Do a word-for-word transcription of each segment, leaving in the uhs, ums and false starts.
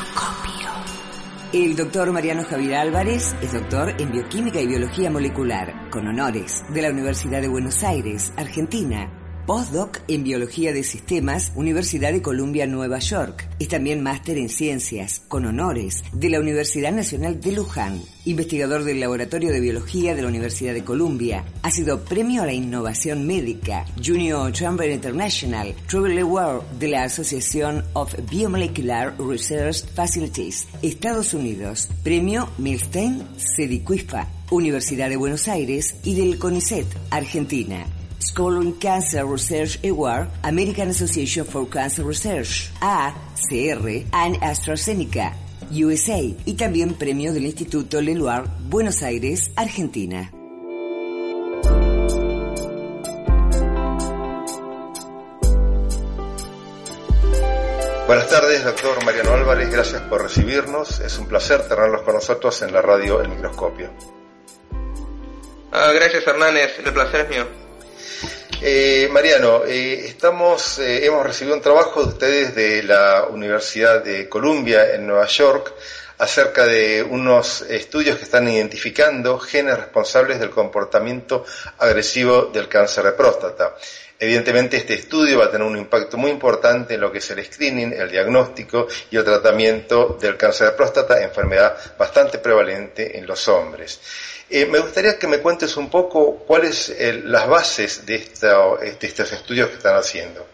El doctor Mariano Javier Álvarez es doctor en Bioquímica y Biología Molecular, con honores de la Universidad de Buenos Aires, Argentina. Postdoc en Biología de Sistemas, Universidad de Columbia, Nueva York. Es también máster en Ciencias, con honores, de la Universidad Nacional de Luján. Investigador del Laboratorio de Biología de la Universidad de Columbia. Ha sido Premio a la Innovación Médica, Junior Chamber International, Travel Award de la Association of Biomolecular Research Facilities, Estados Unidos. Premio Milstein Sedicuifa, Universidad de Buenos Aires y del CONICET, Argentina. Scholar in Cancer Research Award, American Association for Cancer Research, A C R, and AstraZeneca, U S A, y también premio del Instituto Leluar, Buenos Aires, Argentina. Buenas tardes, doctor Mariano Álvarez, gracias por recibirnos. Es un placer tenerlos con nosotros en la radio El Microscopio. Ah, gracias, Hernández, el placer es mío. Eh, Mariano, eh, estamos, eh, hemos recibido un trabajo de ustedes de la Universidad de Columbia en Nueva York acerca de unos estudios que están identificando genes responsables del comportamiento agresivo del cáncer de próstata. Evidentemente este estudio va a tener un impacto muy importante en lo que es el screening, el diagnóstico y el tratamiento del cáncer de próstata, enfermedad bastante prevalente en los hombres. Eh, me gustaría que me cuentes un poco cuáles son eh, las bases de, esta, de estos estudios que están haciendo.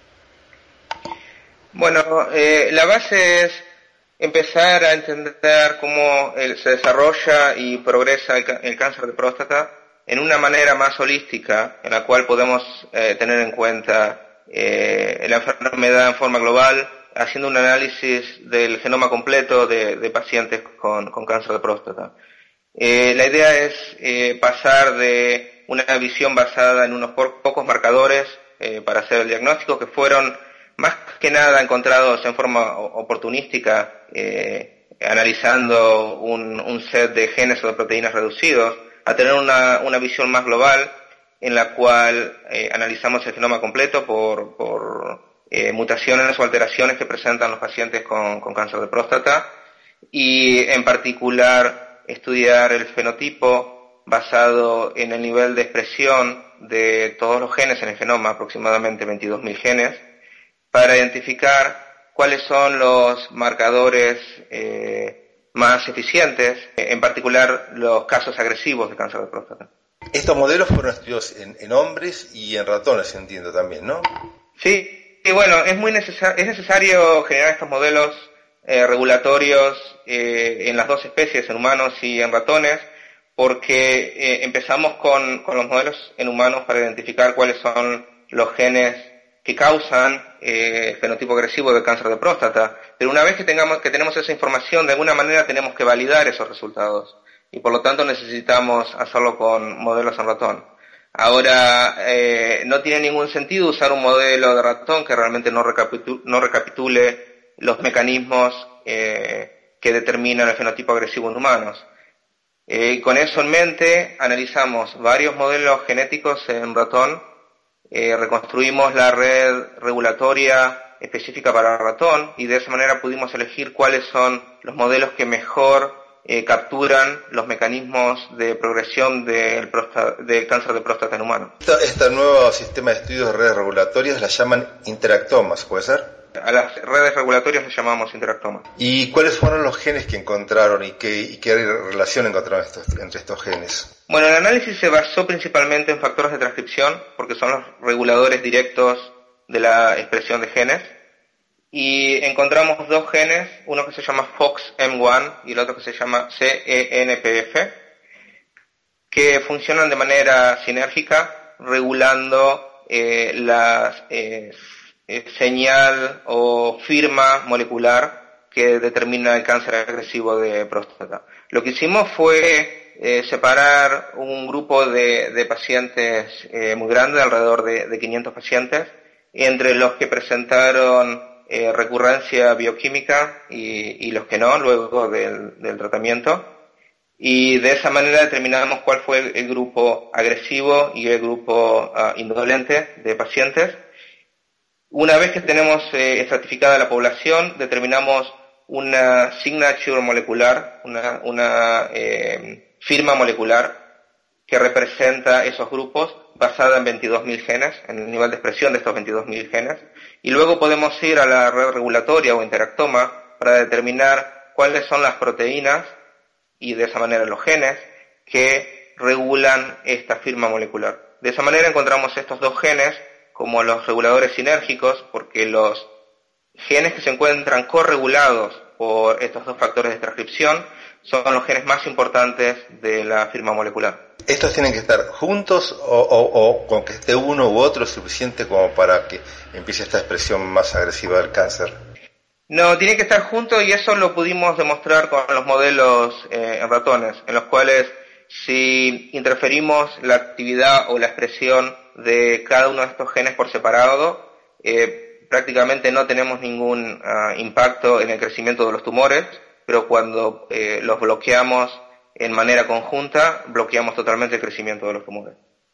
Bueno, eh, la base es empezar a entender cómo el, se desarrolla y progresa el, el cáncer de próstata en una manera más holística, en la cual podemos eh, tener en cuenta eh, la enfermedad en forma global, haciendo un análisis del genoma completo de, de pacientes con, con cáncer de próstata. Eh, la idea es eh, pasar de una visión basada en unos po- pocos marcadores eh, para hacer el diagnóstico, que fueron más que nada encontrados en forma oportunística, eh, analizando un, un set de genes o de proteínas reducidos, a tener una, una visión más global en la cual eh, analizamos el genoma completo por, por eh, mutaciones o alteraciones que presentan los pacientes con, con cáncer de próstata, y en particular estudiar el fenotipo basado en el nivel de expresión de todos los genes en el genoma, aproximadamente veintidós mil genes, para identificar cuáles son los marcadores eh, más eficientes, en particular los casos agresivos de cáncer de próstata. Estos modelos fueron estudiados en, en hombres y en ratones, entiendo también, ¿no? Sí, y bueno, es muy necesar- es necesario generar estos modelos Eh, regulatorios eh, en las dos especies, en humanos y en ratones, porque eh, empezamos con, con los modelos en humanos para identificar cuáles son los genes que causan eh, el fenotipo agresivo del cáncer de próstata, pero una vez que tengamos que tenemos esa información, de alguna manera tenemos que validar esos resultados, y por lo tanto necesitamos hacerlo con modelos en ratón. Ahora, eh, no tiene ningún sentido usar un modelo de ratón que realmente no, recapitu- no recapitule los mecanismos eh, que determinan el fenotipo agresivo en humanos. Eh, con eso en mente, analizamos varios modelos genéticos en ratón, eh, reconstruimos la red regulatoria específica para ratón, y de esa manera pudimos elegir cuáles son los modelos que mejor eh, capturan los mecanismos de progresión del, prosta- del cáncer de próstata en humanos. Esta, este nuevo sistema de estudios de redes regulatorias la llaman interactomas, ¿puede ser? A las redes regulatorias les llamamos interactomas. ¿Y cuáles fueron los genes que encontraron y qué, y qué relación encontraron estos, entre estos genes? Bueno, el análisis se basó principalmente en factores de transcripción, porque son los reguladores directos de la expresión de genes, y encontramos dos genes, uno que se llama F O X M uno y el otro que se llama C E N P F, que funcionan de manera sinérgica, regulando eh, las eh, señal o firma molecular que determina el cáncer agresivo de próstata. Lo que hicimos fue eh, separar un grupo de, de pacientes eh, muy grande, alrededor de, de quinientos pacientes, entre los que presentaron eh, recurrencia bioquímica y, y los que no, luego del, del tratamiento, y de esa manera determinamos cuál fue el, el grupo agresivo y el grupo uh, indolente de pacientes. Una vez que tenemos eh, estratificada la población, determinamos una signature molecular, una, una eh, firma molecular que representa esos grupos basada en veintidós mil genes, en el nivel de expresión de estos veintidós mil genes, y luego podemos ir a la red regulatoria o interactoma para determinar cuáles son las proteínas y de esa manera los genes que regulan esta firma molecular. De esa manera encontramos estos dos genes como los reguladores sinérgicos, porque los genes que se encuentran corregulados por estos dos factores de transcripción son los genes más importantes de la firma molecular. ¿Estos tienen que estar juntos o, o, o con que esté uno u otro suficiente como para que empiece esta expresión más agresiva del cáncer? No, tienen que estar juntos, y eso lo pudimos demostrar con los modelos eh, en ratones, en los cuales si interferimos la actividad o la expresión de cada uno de estos genes por separado, eh, prácticamente no tenemos ningún uh, impacto en el crecimiento de los tumores, pero cuando eh, los bloqueamos en manera conjunta, bloqueamos totalmente el crecimiento de los tumores.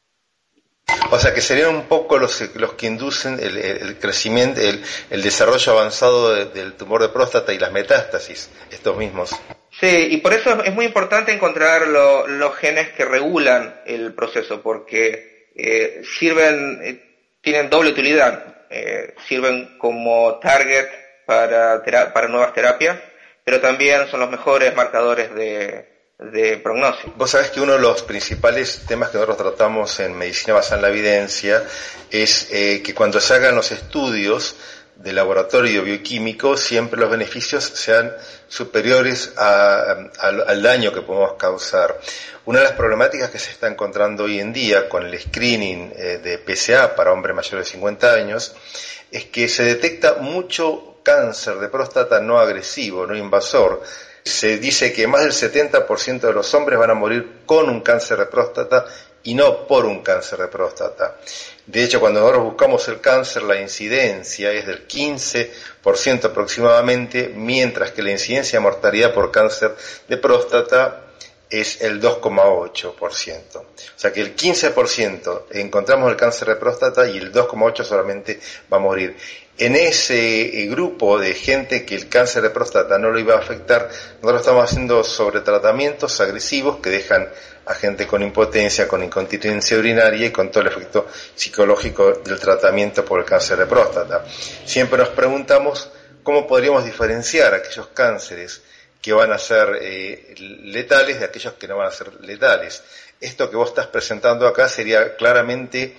O sea que serían un poco los, los que inducen el, el, el crecimiento, el, el desarrollo avanzado de, del tumor de próstata y las metástasis, estos mismos. Sí, y por eso es muy importante encontrar lo, los genes que regulan el proceso, porque eh, sirven, eh, tienen doble utilidad, eh, sirven como target para, tera- para nuevas terapias, pero también son los mejores marcadores de, de prognosis. Vos sabés que uno de los principales temas que nosotros tratamos en medicina basada en la evidencia es eh, que cuando se hagan los estudios de laboratorio bioquímico, siempre los beneficios sean superiores a, a, al daño que podemos causar. Una de las problemáticas que se está encontrando hoy en día con el screening eh, de P S A para hombres mayores de cincuenta años es que se detecta mucho cáncer de próstata no agresivo, no invasor. Se dice que más del setenta por ciento de los hombres van a morir con un cáncer de próstata y no por un cáncer de próstata. De hecho, cuando nosotros buscamos el cáncer, la incidencia es del quince por ciento aproximadamente, mientras que la incidencia de mortalidad por cáncer de próstata es el dos coma ocho por ciento. O sea que el quince por ciento encontramos el cáncer de próstata y el dos coma ocho por ciento solamente va a morir. En ese grupo de gente que el cáncer de próstata no lo iba a afectar, nosotros estamos haciendo sobretratamientos agresivos que dejan a gente con impotencia, con incontinencia urinaria y con todo el efecto psicológico del tratamiento por el cáncer de próstata. Siempre nos preguntamos cómo podríamos diferenciar aquellos cánceres que van a ser eh, letales de aquellos que no van a ser letales. Esto que vos estás presentando acá sería claramente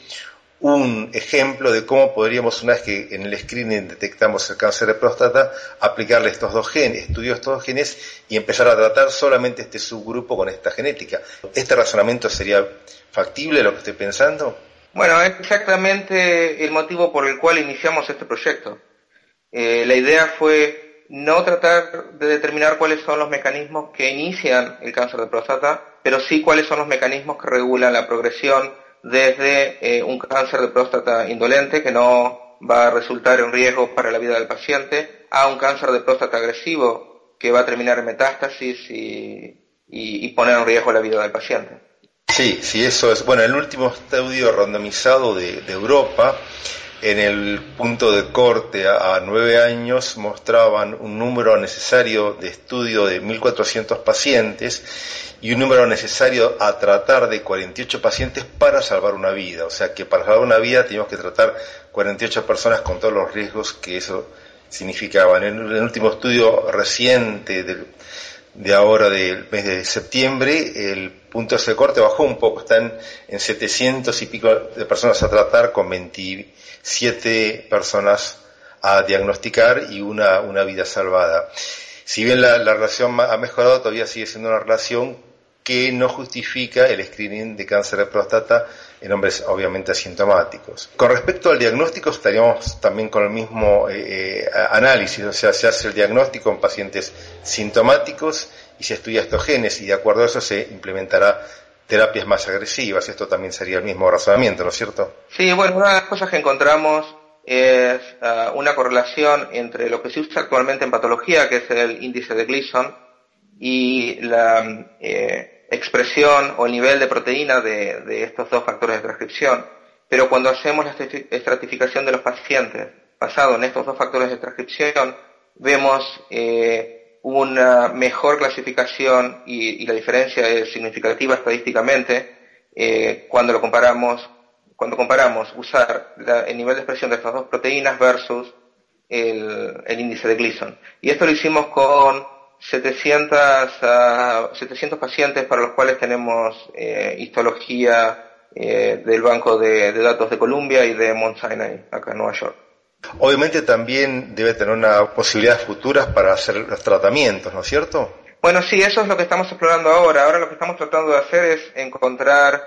un ejemplo de cómo podríamos, una vez que en el screening detectamos el cáncer de próstata, aplicarle estos dos genes, estudiar estos dos genes y empezar a tratar solamente este subgrupo con esta genética. ¿Este razonamiento sería factible, lo que estoy pensando? Bueno, es exactamente el motivo por el cual iniciamos este proyecto. Eh, la idea fue no tratar de determinar cuáles son los mecanismos que inician el cáncer de próstata, pero sí cuáles son los mecanismos que regulan la progresión desde eh, un cáncer de próstata indolente que no va a resultar en riesgo para la vida del paciente, a un cáncer de próstata agresivo que va a terminar en metástasis y, y, y poner en riesgo la vida del paciente. Sí, sí, eso es. Bueno, el último estudio randomizado de, de Europa, en el punto de corte a, a nueve años, mostraban un número necesario de estudio de mil cuatrocientos pacientes y un número necesario a tratar de cuarenta y ocho pacientes para salvar una vida. O sea que para salvar una vida teníamos que tratar cuarenta y ocho personas con todos los riesgos que eso significaba. En el, en el último estudio reciente del, de ahora del mes de septiembre, el punto de corte bajó un poco, están en setecientos y pico de personas a tratar con veintisiete personas a diagnosticar y una, una vida salvada. Si bien la, la relación ha mejorado, todavía sigue siendo una relación que no justifica el screening de cáncer de próstata en hombres obviamente asintomáticos. Con respecto al diagnóstico, estaríamos también con el mismo eh, análisis, o sea, se hace el diagnóstico en pacientes sintomáticos y se estudia estos genes y de acuerdo a eso se implementará terapias más agresivas. Esto también sería el mismo razonamiento, ¿no es cierto? Sí, bueno, una de las cosas que encontramos es uh, una correlación entre lo que se usa actualmente en patología, que es el índice de Gleason, y la eh, expresión o el nivel de proteína de, de estos dos factores de transcripción. Pero cuando hacemos la estratificación de los pacientes basado en estos dos factores de transcripción, vemos eh, una mejor clasificación y, y la diferencia es significativa estadísticamente eh, cuando lo comparamos, cuando comparamos usar la, el nivel de expresión de estas dos proteínas versus el, el índice de Gleason. Y esto lo hicimos con setecientos, uh, setecientos pacientes para los cuales tenemos eh, histología eh, del banco de, de datos de Columbia y de Mount Sinai, acá en Nueva York. Obviamente también debe tener una posibilidad futuras para hacer los tratamientos, ¿no es cierto? Bueno, sí, eso es lo que estamos explorando ahora. Ahora lo que estamos tratando de hacer es encontrar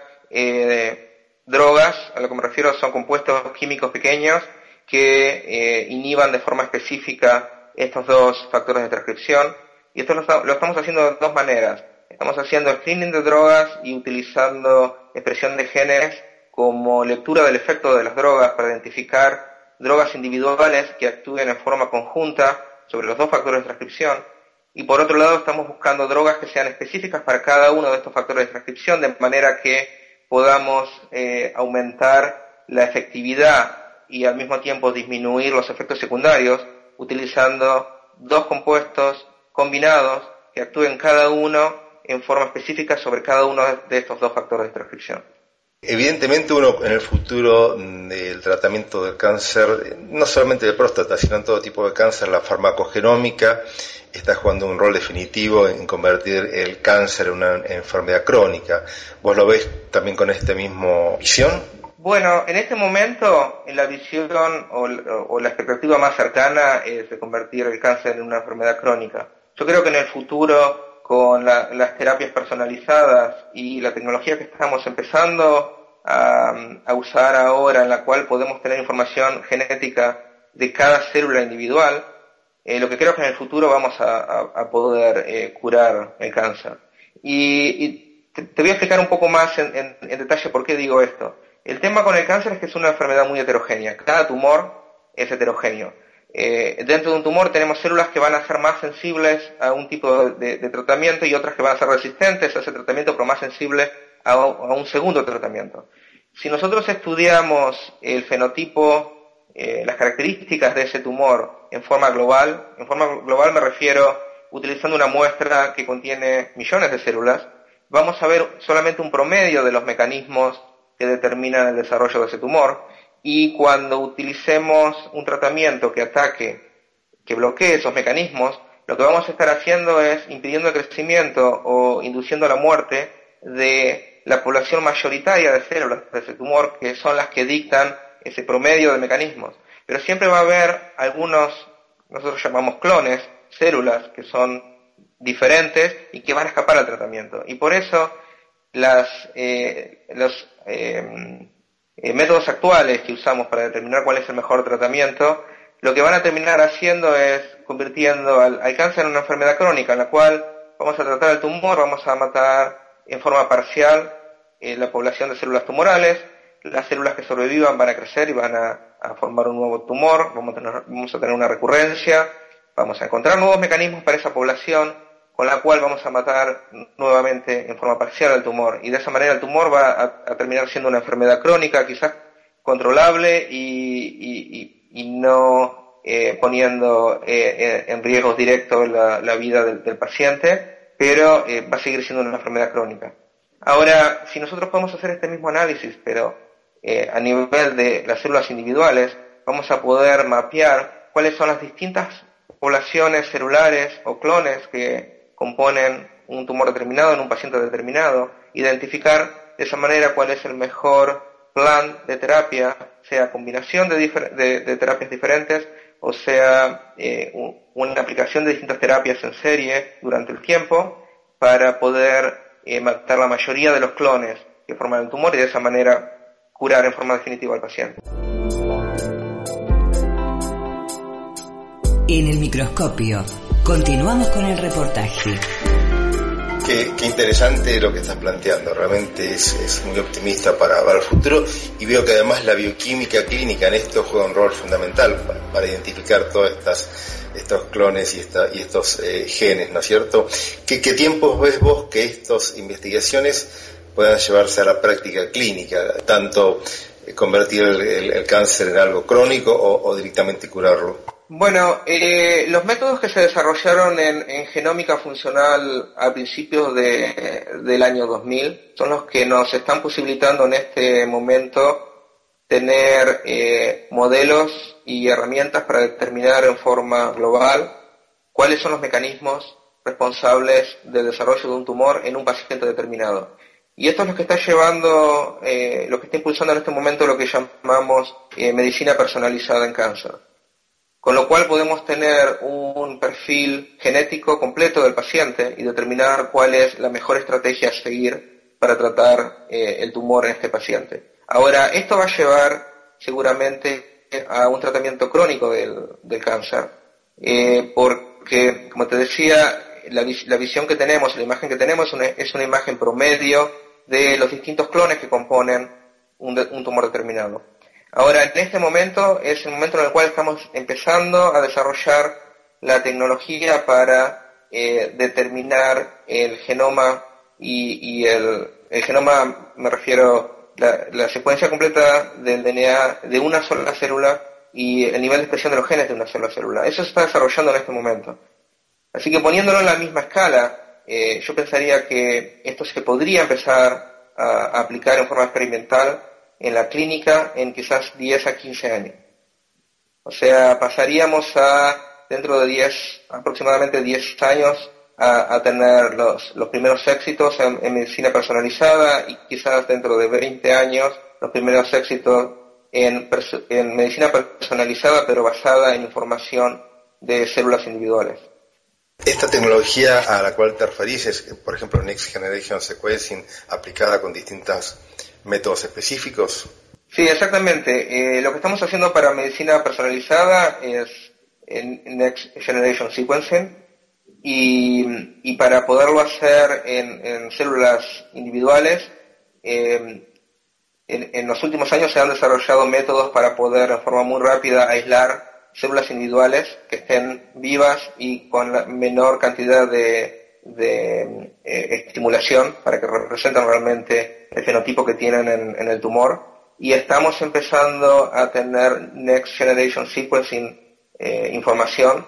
eh, drogas, a lo que me refiero son compuestos químicos pequeños que eh, inhiban de forma específica estos dos factores de transcripción. Y esto lo, lo estamos haciendo de dos maneras. Estamos haciendo screening de drogas y utilizando expresión de genes como lectura del efecto de las drogas para identificar drogas individuales que actúen en forma conjunta sobre los dos factores de transcripción. Y por otro lado estamos buscando drogas que sean específicas para cada uno de estos factores de transcripción, de manera que podamos eh, aumentar la efectividad y al mismo tiempo disminuir los efectos secundarios utilizando dos compuestos combinados que actúen cada uno en forma específica sobre cada uno de estos dos factores de transcripción. Evidentemente uno en el futuro del tratamiento del cáncer, no solamente de próstata, sino en todo tipo de cáncer, la farmacogenómica está jugando un rol definitivo en convertir el cáncer en una enfermedad crónica. ¿Vos lo ves también con esta misma visión? Bueno, en este momento la visión o, o la expectativa más cercana es de convertir el cáncer en una enfermedad crónica. Yo creo que en el futuro, con la, las terapias personalizadas y la tecnología que estamos empezando a, a usar ahora, en la cual podemos tener información genética de cada célula individual, eh, lo que creo que en el futuro vamos a, a, a poder eh, curar el cáncer. Y, y te, te voy a explicar un poco más en, en, en detalle por qué digo esto. El tema con el cáncer es que es una enfermedad muy heterogénea. Cada tumor es heterogéneo. Eh, dentro de un tumor tenemos células que van a ser más sensibles a un tipo de, de tratamiento y otras que van a ser resistentes a ese tratamiento, pero más sensibles a, a un segundo tratamiento. Si nosotros estudiamos el fenotipo, eh, las características de ese tumor en forma global, en forma global me refiero utilizando una muestra que contiene millones de células, vamos a ver solamente un promedio de los mecanismos que determinan el desarrollo de ese tumor. Y cuando utilicemos un tratamiento que ataque, que bloquee esos mecanismos, lo que vamos a estar haciendo es impidiendo el crecimiento o induciendo la muerte de la población mayoritaria de células de ese tumor, que son las que dictan ese promedio de mecanismos. Pero siempre va a haber algunos, nosotros llamamos clones, células que son diferentes y que van a escapar al tratamiento. Y por eso las, eh, los, eh, Eh, métodos actuales que usamos para determinar cuál es el mejor tratamiento, lo que van a terminar haciendo es convirtiendo al, al cáncer en una enfermedad crónica, en la cual vamos a tratar el tumor, vamos a matar en forma parcial eh, la población de células tumorales, las células que sobrevivan van a crecer y van a, a formar un nuevo tumor, vamos a, tener, vamos a tener una recurrencia, vamos a encontrar nuevos mecanismos para esa población, con la cual vamos a matar nuevamente en forma parcial al tumor. Y de esa manera el tumor va a, a terminar siendo una enfermedad crónica, quizás controlable y, y, y, y no eh, poniendo eh, en riesgo directo la, la vida del, del paciente, pero eh, va a seguir siendo una enfermedad crónica. Ahora, si nosotros podemos hacer este mismo análisis, pero eh, a nivel de las células individuales, vamos a poder mapear cuáles son las distintas poblaciones celulares o clones que componen un tumor determinado en un paciente determinado, identificar de esa manera cuál es el mejor plan de terapia, sea combinación de, difer- de, de terapias diferentes o sea eh, un, una aplicación de distintas terapias en serie durante el tiempo para poder eh, matar la mayoría de los clones que forman el tumor y de esa manera curar en forma definitiva al paciente. En el microscopio. Continuamos con el reportaje. Qué, qué interesante lo que estás planteando, realmente es, es muy optimista para, para el futuro y veo que además la bioquímica clínica en esto juega un rol fundamental para, para identificar todos estas, estos clones y, esta, y estos eh, genes, ¿no es cierto? ¿Qué, ¿Qué tiempos ves vos que estas investigaciones puedan llevarse a la práctica clínica, tanto eh, convertir el, el, el cáncer en algo crónico o, o directamente curarlo? Bueno, eh, los métodos que se desarrollaron en, en genómica funcional a principios de, del año dos mil son los que nos están posibilitando en este momento tener eh, modelos y herramientas para determinar en forma global cuáles son los mecanismos responsables del desarrollo de un tumor en un paciente determinado. Y esto es lo que está llevando, eh, lo que está impulsando en este momento lo que llamamos eh, medicina personalizada en cáncer. Con lo cual podemos tener un perfil genético completo del paciente y determinar cuál es la mejor estrategia a seguir para tratar eh, el tumor en este paciente. Ahora, esto va a llevar seguramente a un tratamiento crónico del, del cáncer, eh, porque, como te decía, la, la visión que tenemos, la imagen que tenemos es una, es una imagen promedio de los distintos clones que componen un, de, un tumor determinado. Ahora, en este momento es el momento en el cual estamos empezando a desarrollar la tecnología para eh, determinar el genoma y, y el, el genoma, me refiero, la, la secuencia completa del D N A de una sola célula y el nivel de expresión de los genes de una sola célula. Eso se está desarrollando en este momento. Así que poniéndolo en la misma escala, eh, yo pensaría que esto se podría empezar a, a aplicar en forma experimental en la clínica en quizás diez a quince años. O sea, pasaríamos a, dentro de diez, aproximadamente diez años, a, a tener los, los primeros éxitos en, en medicina personalizada y quizás dentro de veinte años los primeros éxitos en, en medicina personalizada pero basada en información de células individuales. Esta tecnología a la cual te referís es, por ejemplo, Next Generation Sequencing aplicada con distintos métodos específicos. Sí, exactamente. Eh, lo que estamos haciendo para medicina personalizada es en Next Generation Sequencing y, y para poderlo hacer en, en células individuales, eh, en, en los últimos años se han desarrollado métodos para poder en forma muy rápida aislar células individuales que estén vivas y con la menor cantidad de, de eh, estimulación para que representen realmente el fenotipo que tienen en, en el tumor. Y estamos empezando a tener Next Generation Sequencing eh, información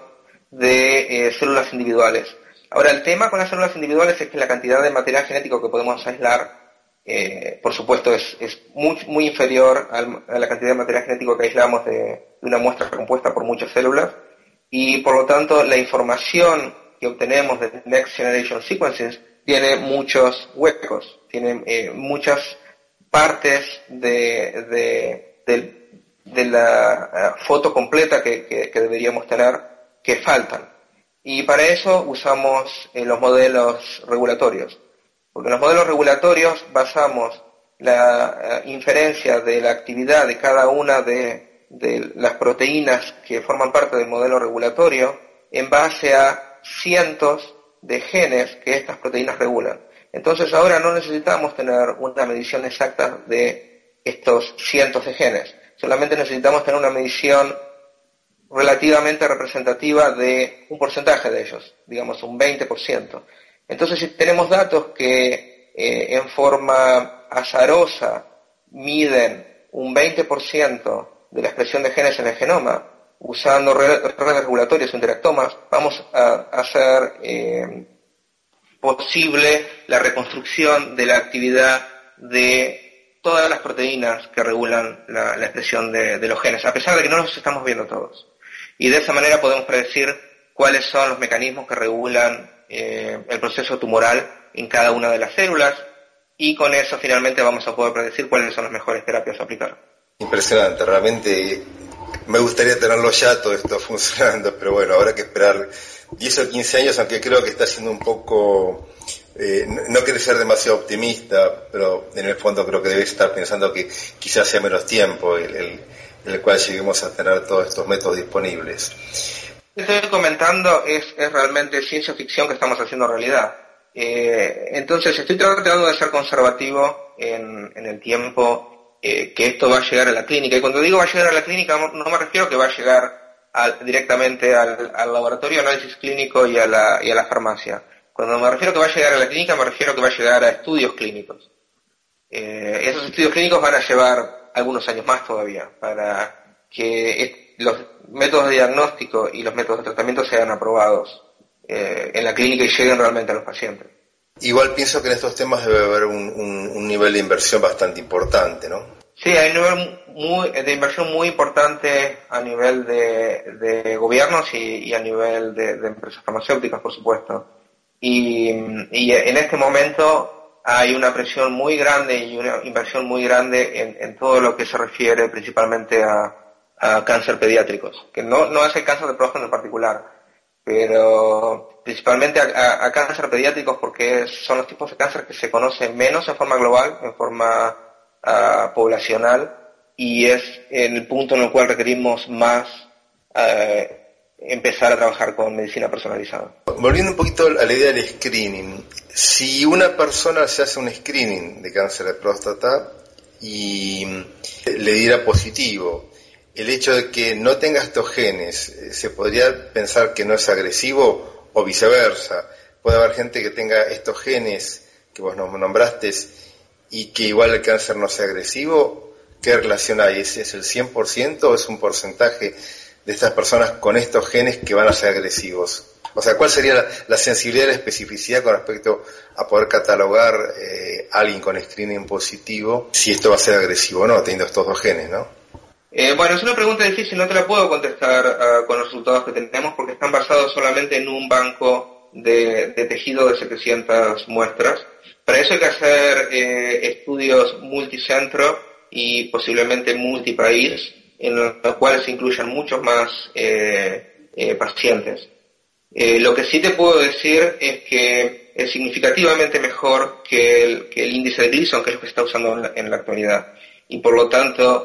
de eh, células individuales. Ahora, el tema con las células individuales es que la cantidad de material genético que podemos aislar, eh, por supuesto, es, es muy, muy inferior al, a la cantidad de material genético que aislamos de, de una muestra compuesta por muchas células, y por lo tanto la información que obtenemos de Next Generation Sequencing tiene muchos huecos, tiene eh, muchas partes de, de, de, de la uh, foto completa que, que, que deberíamos tener que faltan. Y para eso usamos eh, los modelos regulatorios. Porque en los modelos regulatorios basamos la uh, inferencia de la actividad de cada una de, de las proteínas que forman parte del modelo regulatorio en base a cientos de genes que estas proteínas regulan. Entonces ahora no necesitamos tener una medición exacta de estos cientos de genes, solamente necesitamos tener una medición relativamente representativa de un porcentaje de ellos, digamos un veinte por ciento. Entonces si tenemos datos que eh, en forma azarosa miden un veinte por ciento de la expresión de genes en el genoma, usando redes regulatorias o interactomas, vamos a hacer eh, posible la reconstrucción de la actividad de todas las proteínas que regulan la, la expresión de, de los genes, a pesar de que no los estamos viendo todos. Y de esa manera podemos predecir cuáles son los mecanismos que regulan eh, el proceso tumoral en cada una de las células, y con eso finalmente vamos a poder predecir cuáles son las mejores terapias a aplicar. Impresionante, realmente me gustaría tenerlo ya todo esto funcionando, pero bueno, habrá que esperar diez o quince años, aunque creo que está siendo un poco, eh, no, no quiero ser demasiado optimista, pero en el fondo creo que debe estar pensando que quizás sea menos tiempo el, el, en el cual lleguemos a tener todos estos métodos disponibles. Lo que estoy comentando es, es realmente ciencia ficción que estamos haciendo realidad. Eh, entonces estoy tratando de ser conservativo en, en el tiempo eh, que esto va a llegar a la clínica. Y cuando digo va a llegar a la clínica, no, no me refiero que va a llegar al, directamente al, al laboratorio de análisis clínico y a, la, y a la farmacia. Cuando me refiero que va a llegar a la clínica, me refiero que va a llegar a estudios clínicos. Eh, esos estudios clínicos van a llevar algunos años más todavía para que los métodos de diagnóstico y los métodos de tratamiento sean aprobados eh, en la clínica y lleguen realmente a los pacientes. Igual pienso que en estos temas debe haber un, un, un nivel de inversión bastante importante, ¿no? Sí, hay un nivel muy, de inversión muy importante a nivel de, de gobiernos y, y a nivel de, de empresas farmacéuticas, por supuesto. Y, y en este momento hay una presión muy grande y una inversión muy grande en, en todo lo que se refiere principalmente a, a cáncer pediátricos, que no, no es el cáncer de próstata en particular, pero principalmente a, a, a cáncer pediátricos porque son los tipos de cáncer que se conocen menos en forma global, en forma uh, poblacional, y es el punto en el cual requerimos más uh, empezar a trabajar con medicina personalizada. Volviendo un poquito a la idea del screening, si una persona se hace un screening de cáncer de próstata y le diera positivo, el hecho de que no tenga estos genes, ¿se podría pensar que no es agresivo o viceversa? Puede haber gente que tenga estos genes que vos nos nombraste y que igual el cáncer no sea agresivo. ¿Qué relación hay? ¿Es, es el cien por ciento o es un porcentaje de estas personas con estos genes que van a ser agresivos? O sea, ¿cuál sería la, la sensibilidad y la especificidad con respecto a poder catalogar eh, a alguien con screening positivo si esto va a ser agresivo o no, teniendo estos dos genes, ¿no? Eh, bueno, es una pregunta difícil, no te la puedo contestar uh, con los resultados que tenemos porque están basados solamente en un banco de, de tejido de setecientas muestras. Para eso hay que hacer eh, estudios multicentro y posiblemente multipaís, en los cuales se incluyan muchos más eh, eh, pacientes. Eh, lo que sí te puedo decir es que es significativamente mejor que el, que el índice de Gleason, que es lo que se está usando en la, en la actualidad. Y por lo tanto,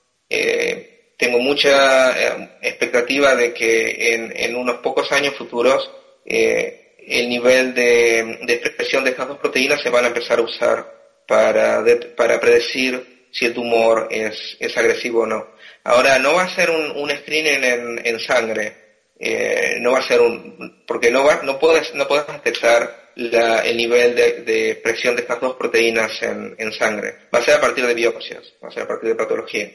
Eh, tengo mucha eh, expectativa de que en, en unos pocos años futuros eh, el nivel de, de expresión de estas dos proteínas se van a empezar a usar para, de, para predecir si el tumor es, es agresivo o no. Ahora, no va a ser un, un screening en, en sangre, eh, no va a ser un, porque no va, no puedes, no puedes detectar la, el nivel de, de expresión de estas dos proteínas en, en sangre. Va a ser a partir de biopsias, va a ser a partir de patología.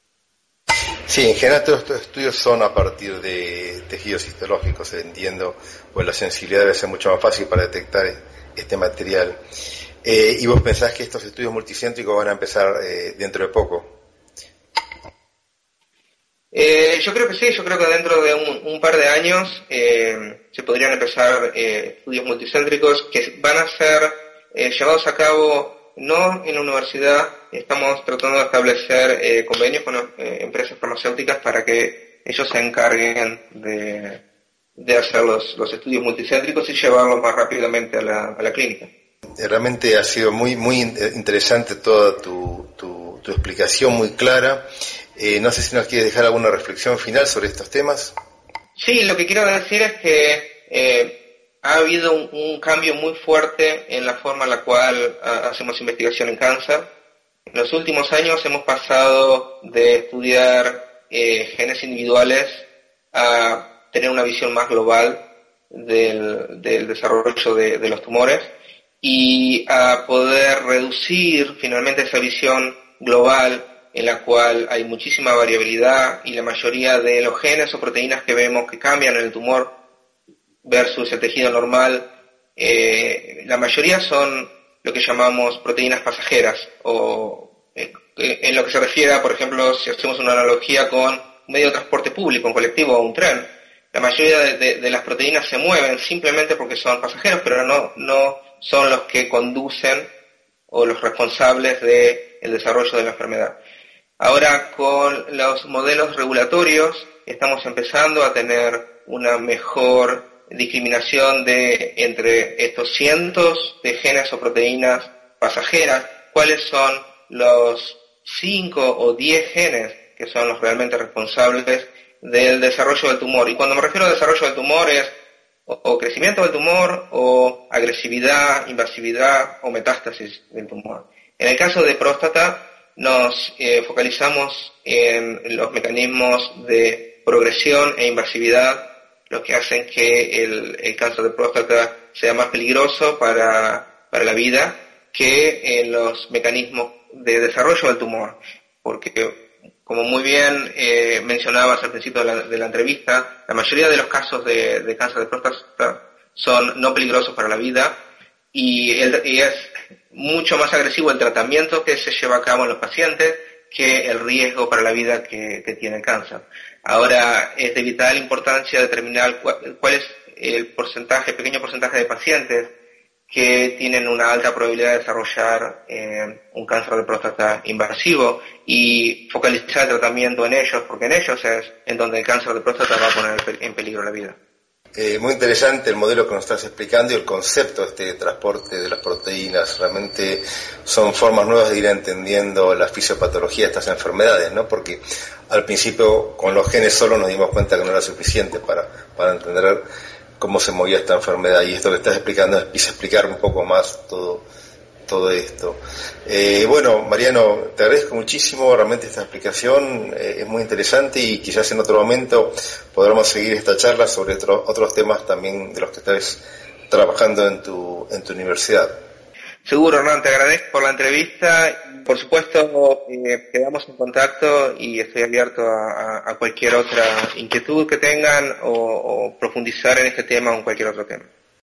Sí, en general todos estos estudios son a partir de tejidos histológicos, entiendo, pues la sensibilidad debe ser mucho más fácil para detectar este material. Eh, ¿Y vos pensás que estos estudios multicéntricos van a empezar eh, dentro de poco? Eh, yo creo que sí, yo creo que dentro de un, un par de años eh, se podrían empezar eh, estudios multicéntricos que van a ser eh, llevados a cabo no en la universidad. Estamos tratando de establecer eh, convenios con eh, empresas farmacéuticas para que ellos se encarguen de, de hacer los, los estudios multicéntricos y llevarlos más rápidamente a la, a la clínica. Realmente ha sido muy muy interesante toda tu, tu, tu explicación, muy clara. Eh, no sé si nos quieres dejar alguna reflexión final sobre estos temas. Sí, lo que quiero decir es que eh, ha habido un, un cambio muy fuerte en la forma en la cual uh, hacemos investigación en cáncer. En los últimos años hemos pasado de estudiar eh, genes individuales a tener una visión más global del, del desarrollo de, de los tumores y a poder reducir finalmente esa visión global en la cual hay muchísima variabilidad y la mayoría de los genes o proteínas que vemos que cambian en el tumor versus el tejido normal, eh, la mayoría son lo que llamamos proteínas pasajeras, o eh, en lo que se refiere a, por ejemplo, si hacemos una analogía con un medio de transporte público, un colectivo o un tren, la mayoría de, de, de las proteínas se mueven simplemente porque son pasajeros, pero no, no son los que conducen o los responsables del desarrollo de la enfermedad. Ahora, con los modelos regulatorios, estamos empezando a tener una mejor discriminación de entre estos cientos de genes o proteínas pasajeras, cuáles son los cinco o diez genes que son los realmente responsables del desarrollo del tumor. Y cuando me refiero a desarrollo del tumor es o, o crecimiento del tumor, o agresividad, invasividad o metástasis del tumor. En el caso de próstata, nos eh, focalizamos en los mecanismos de progresión e invasividad, lo que hacen que el, el cáncer de próstata sea más peligroso para, para la vida que en los mecanismos de desarrollo del tumor, porque como muy bien eh, mencionabas al principio de la, de la entrevista, la mayoría de los casos de, de cáncer de próstata son no peligrosos para la vida y, el, y es mucho más agresivo el tratamiento que se lleva a cabo en los pacientes que el riesgo para la vida que, que tiene el cáncer. Ahora, es de vital importancia determinar cuál, cuál es el porcentaje, pequeño porcentaje de pacientes que tienen una alta probabilidad de desarrollar eh, un cáncer de próstata invasivo y focalizar el tratamiento en ellos, porque en ellos es en donde el cáncer de próstata va a poner en peligro la vida. Eh, muy interesante el modelo que nos estás explicando y el concepto este de transporte de las proteínas. Realmente son formas nuevas de ir entendiendo la fisiopatología de estas enfermedades, ¿no? Porque al principio con los genes solo nos dimos cuenta que no era suficiente para, para entender cómo se movía esta enfermedad, y esto que estás explicando empieza a explicar un poco más todo, todo esto. Eh, bueno, Mariano, te agradezco muchísimo, realmente esta explicación eh, es muy interesante y quizás en otro momento podremos seguir esta charla sobre otro, otros temas también de los que estás trabajando en tu, en tu universidad. Seguro, Hernán, te agradezco por la entrevista. Por supuesto, eh, quedamos en contacto y estoy abierto a, a, a cualquier otra inquietud que tengan o, o profundizar en este tema o en cualquier otro tema.